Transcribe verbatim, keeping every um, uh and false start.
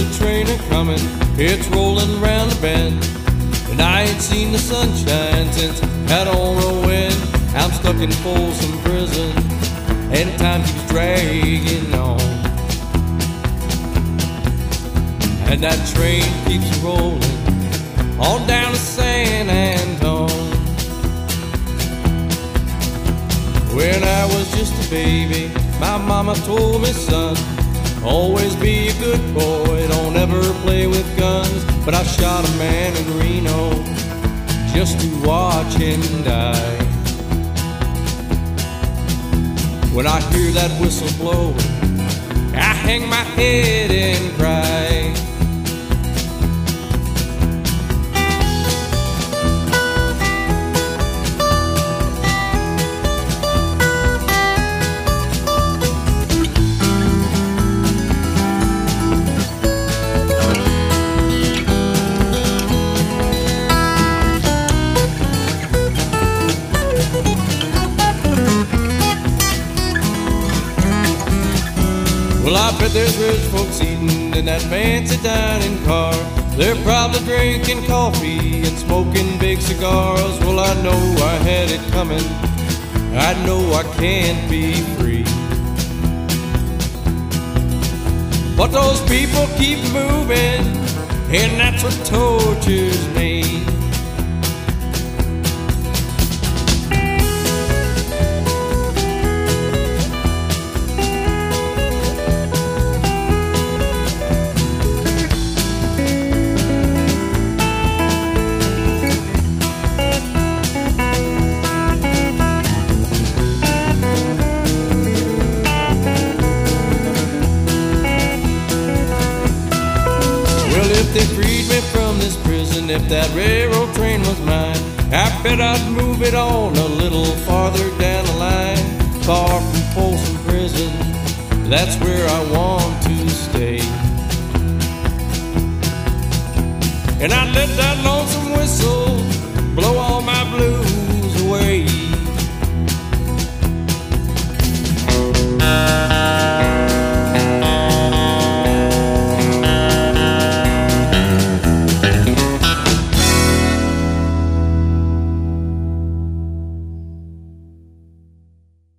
the train a-comin', it's rollin' round the bend, and I ain't seen the sunshine since I don't know when. I'm stuck in Folsom Prison, and time keeps dragging on, and that train keeps rollin' on down to San Antone. When I was just a baby, my mama told me, son, always be a good boy, don't ever play with guns. But I shot a man in Reno just to watch him die. When I hear that whistle blow, I hang my head and cry. Well, I bet there's rich folks eating in that fancy dining car. They're probably drinking coffee and smoking big cigars. Well, I know I had it coming, I know I can't be free, but those people keep moving, and that's what tortures me. If they freed me from this prison, if that railroad train was mine, I bet I'd move it on a little farther down the line. Far from Folsom Prison, that's where I want to stay. And I'd let that lonesome whistle